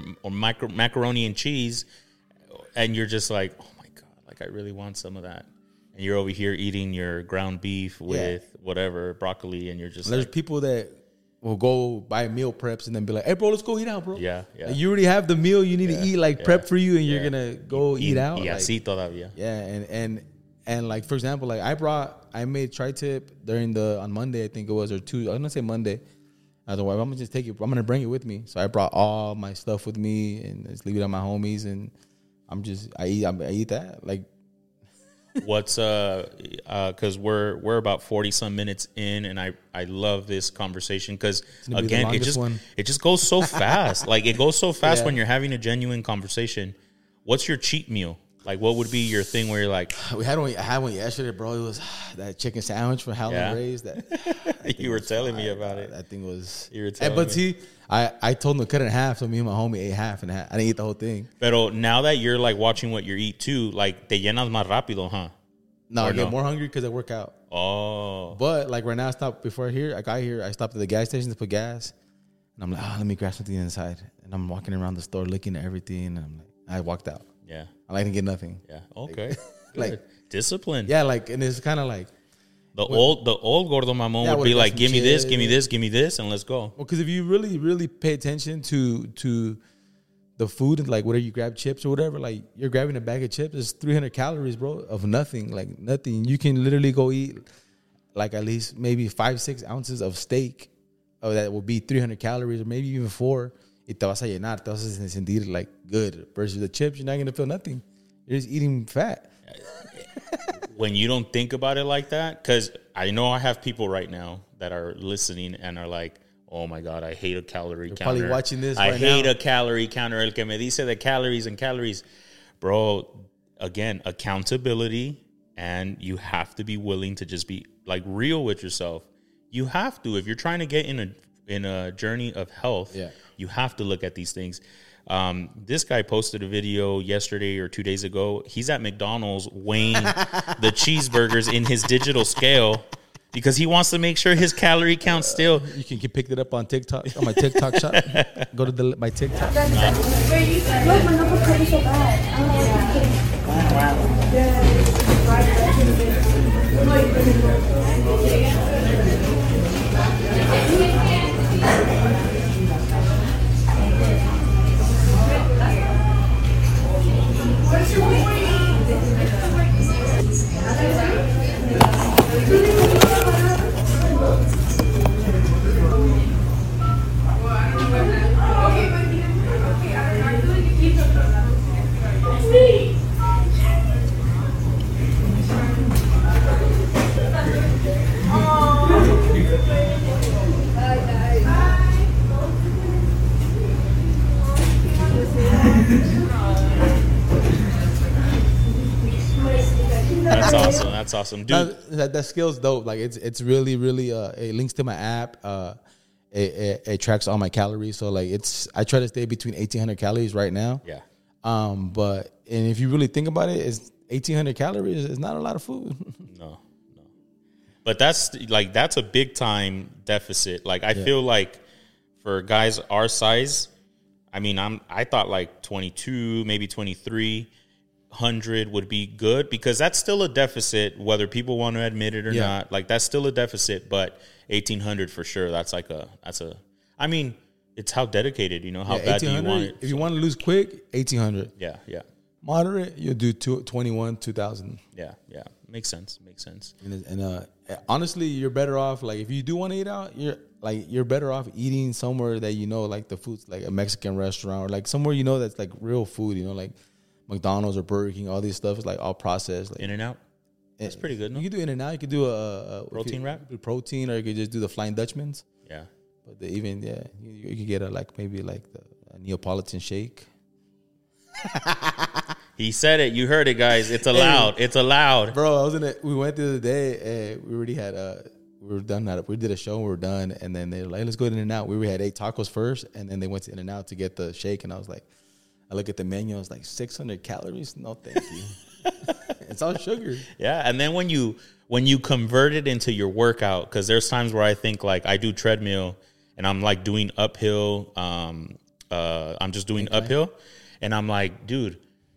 macaroni and cheese. And you're just like, oh, my God, like, I really want some of that. And you're over here eating your ground beef with whatever, broccoli, and you're just There's like, people that will go buy meal preps and then be like, hey, bro, let's go eat out, bro. Yeah. Like, you already have the meal you need to eat, like, prep for you, and you're going to go eat out. Yeah, like, sí, todavía. Yeah, and like, for example, like, I made tri-tip on Monday, I think it was, or Tuesday. I was going to say Monday. I was like, well, I'm going to just take it. I'm going to bring it with me. So I brought all my stuff with me and just leave it at my homies, and I eat that. Like, what's because we're about 40 some minutes in, and I love this conversation because again it just goes so fast. Like, it goes so fast when you're having a genuine conversation. What's your cheat meal? Like, what would be your thing where you're like, I had one yesterday, bro. It was that chicken sandwich from Howlin' Rays. That you were telling me about it. That thing was. You were telling but me. see, I told him to cut it in half, so me and my homie ate half and half. I didn't eat the whole thing. Pero now that you're like watching what you eat too, like, te llenas más rápido, huh? No, I get more hungry because I work out. Oh. But like right now, I stopped I got here, I stopped at the gas station to put gas. And I'm like, let me grab something inside. And I'm walking around the store looking at everything. And I'm like, I walked out. Yeah. I didn't get nothing. Yeah. Okay. Like, discipline. Yeah, like, and it's kind of like the old gordo mamon would be like, give me this, and let's go. Well, because if you really, really pay attention to the food, and like whatever you grab, chips or whatever, like you're grabbing a bag of chips, it's 300 calories, bro, of nothing. Like nothing. You can literally go eat like at least maybe 5-6 ounces of steak, that will be 300 calories, or maybe even 4. Y te vas a llenar, te vas a sentir like good. Versus the chips, you're not gonna feel nothing. You're just eating fat. When you don't think about it like that, because I know I have people right now that are listening and are like, oh my God, I hate a calorie counter. Probably watching this I right hate now. a calorie counter. El que me dice de calories and calories. Bro, again, accountability, and you have to be willing to just be like real with yourself. You have to. If you're trying to get in a journey of health, you have to look at these things. This guy posted a video yesterday or 2 days ago. He's at McDonald's weighing the cheeseburgers in his digital scale because he wants to make sure his calorie count still. You can pick it up on TikTok, on my TikTok shop. Go to my TikTok. Look, my knuckles hurt so bad. I don't know what awesome. That's awesome, dude. That skill's dope. Like it's really it links to my app. It tracks all my calories. So like I try to stay between 1,800 calories right now. Yeah. But if you really think about it, it's 1,800 calories is not a lot of food. No. But that's a big time deficit. Like I feel like for guys our size, I mean, I thought like 22, maybe 2,300 would be good because that's still a deficit, whether people want to admit it or not. Like that's still a deficit, but 1,800 for sure. That's I mean, it's how dedicated, how bad do you want it? If you want to lose quick, 1,800. Yeah. Moderate, you'll do 21, 2,000. Yeah. Makes sense. And honestly, you're better off. Like if you do want to eat out, you're better off eating somewhere that like the food's like a Mexican restaurant or like somewhere that's like real food. Like McDonald's or Burger King. All this stuff is like all processed. Like, In-N-Out. That's pretty good. No? You can do In-N-Out. You could do a protein wrap, protein, or you could just do the Flying Dutchman's. Yeah. But you could get a Neapolitan shake. He said it. You heard it, guys. It's allowed. It's allowed. Bro, we went the other day and we already had we were done. We did a show and we were done. And then they were like, let's go to In-N-Out. We had 8 tacos first. And then they went to In-N-Out to get the shake. And I was like, I look at the menu. I was like, 600 calories? No, thank you. It's all sugar. Yeah. And then when you convert it into your workout, because there's times where I think like I do treadmill and I'm like doing uphill. I'm just doing uphill. And I'm like, dude,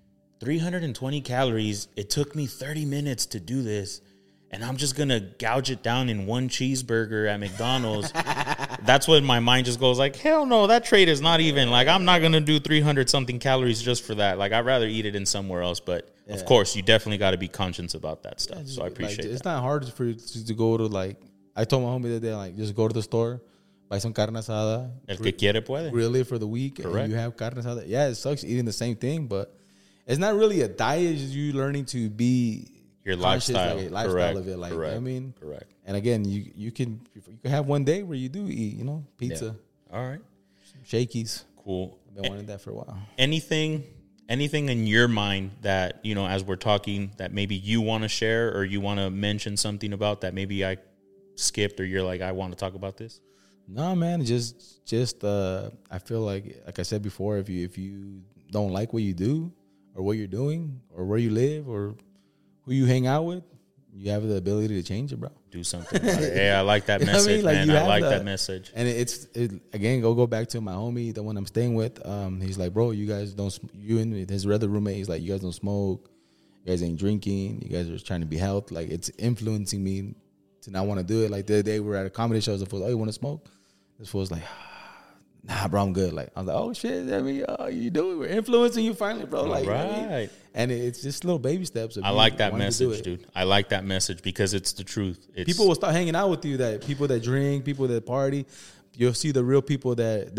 320 calories. It took me 30 minutes to do this. And I'm just going to gouge it down in one cheeseburger at McDonald's. That's when my mind just goes like, hell no, that trade is not even. Like, I'm not going to do 300 something calories just for that. Like, I'd rather eat it in somewhere else. But, of course, you definitely got to be conscious about that stuff. So I appreciate it. It's not hard for you to go to, like, I told my homie the other day, like, just go to the store, buy some carne asada. El que quiere puede. Really for the week. Correct. And you have carne asada. Yeah, it sucks eating the same thing, but it's not really a diet. It's just you learning to be your lifestyle, like a lifestyle correct, of it. Like, correct, I mean, correct. And again, you can have one day where you do eat, pizza. Yeah. All right, shakies. Cool. I've been wanting that for a while. Anything in your mind that as we're talking that maybe you want to share or you want to mention something about that maybe I skipped or you're like I want to talk about this? No, man. Just I feel like I said before, if you don't like what you do or what you're doing or where you live or who you hang out with, you have the ability to change it, bro. Do something about it. Yeah, I like that message, man. I like that message. And again, go back to my homie, the one I'm staying with. He's like, bro, you guys don't. You and his other roommate, he's like, you guys don't smoke. You guys ain't drinking. You guys are trying to be healthy. Like, it's influencing me to not want to do it. Like, the other day we were at a comedy show. The fool, oh, you want to smoke? This fool's like, nah, bro, I'm good. Like, I was like, oh shit, you doing? We're influencing you finally, bro. Like, right. And it's just little baby steps. I like that message, dude. I like that message because it's the truth. People will start hanging out with you. That people that drink, people that party, you'll see the real people that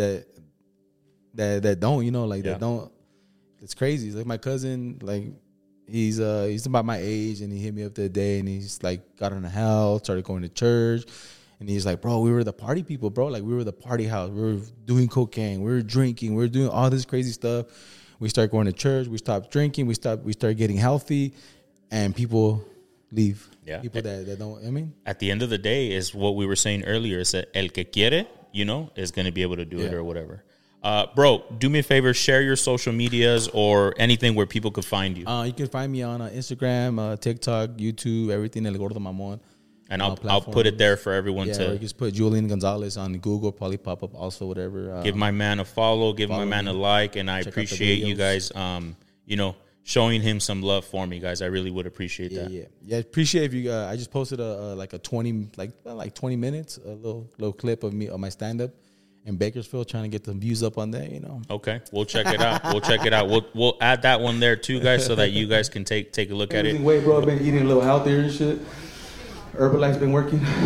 don't. That don't. It's crazy. It's like my cousin, like he's about my age, and he hit me up the other day, and he's like got into health, started going to church. And he's like, bro, we were the party people, bro. Like, we were the party house. We were doing cocaine. We were drinking. We were doing all this crazy stuff. We start going to church. We stopped drinking. We start getting healthy. And people leave. Yeah. People that don't, I mean. At the end of the day, is what we were saying earlier, is that el que quiere, is going to be able to do it or whatever. Bro, do me a favor, share your social medias or anything where people could find you. You can find me on Instagram, TikTok, YouTube, everything, El Gordo Mamon. And I'll put it there for everyone to. Or you just put Julian Gonzalez on Google, probably pop up also, whatever. Give my man a follow, my man a like, and I appreciate you guys, showing him some love for me, guys. I really would appreciate that. Yeah. Appreciate if you. I just posted a 20 minutes, a little clip of me on my stand up in Bakersfield, trying to get the views up on there. Okay, we'll check it out. We'll add that one there too, guys, so that you guys can take a look at it. Wait, bro, I've been eating a little healthier and shit. Herbalife's been working. You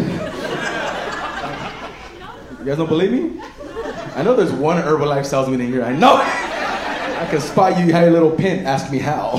guys don't believe me? I know there's one Herbalife salesman in here. I know. I can spot you. You had a little pin. Ask me how.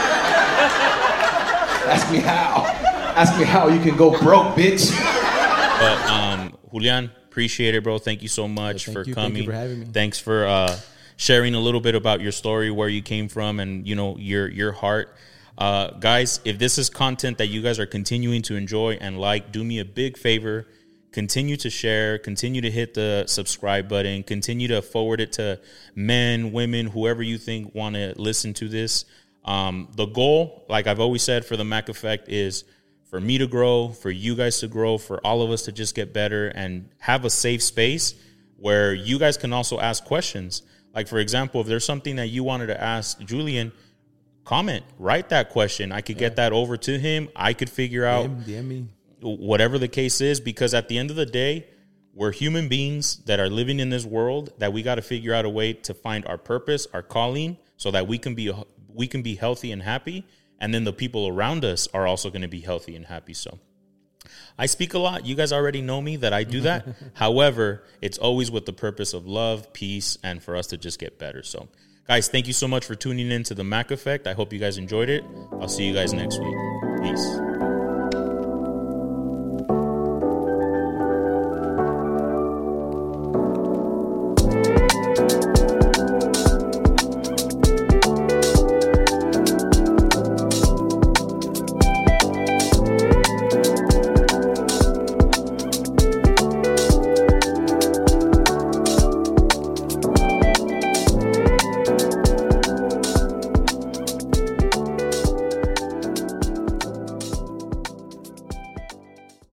Ask me how. Ask me how you can go broke, bitch. But Julian, appreciate it, bro. Thank you so much for coming. Thank you for having me. Thanks for sharing a little bit about your story, where you came from, and your heart. Guys, if this is content that you guys are continuing to enjoy and like, do me a big favor. Continue to share, continue to hit the subscribe button, continue to forward it to men, women, whoever you think want to listen to this. The goal, like I've always said for the Mac Effect, is for me to grow, for you guys to grow, for all of us to just get better and have a safe space where you guys can also ask questions. Like, for example, if there's something that you wanted to ask Julian, comment, write that question. I could get that over to him. I could figure out DM me. Whatever the case is, because at the end of the day, we're human beings that are living in this world that we got to figure out a way to find our purpose, our calling, so that we can be healthy and happy. And then the people around us are also going to be healthy and happy. So I speak a lot. You guys already know me that I do that. However, it's always with the purpose of love, peace, and for us to just get better. So guys, thank you so much for tuning in to the Mac Effect. I hope you guys enjoyed it. I'll see you guys next week. Peace.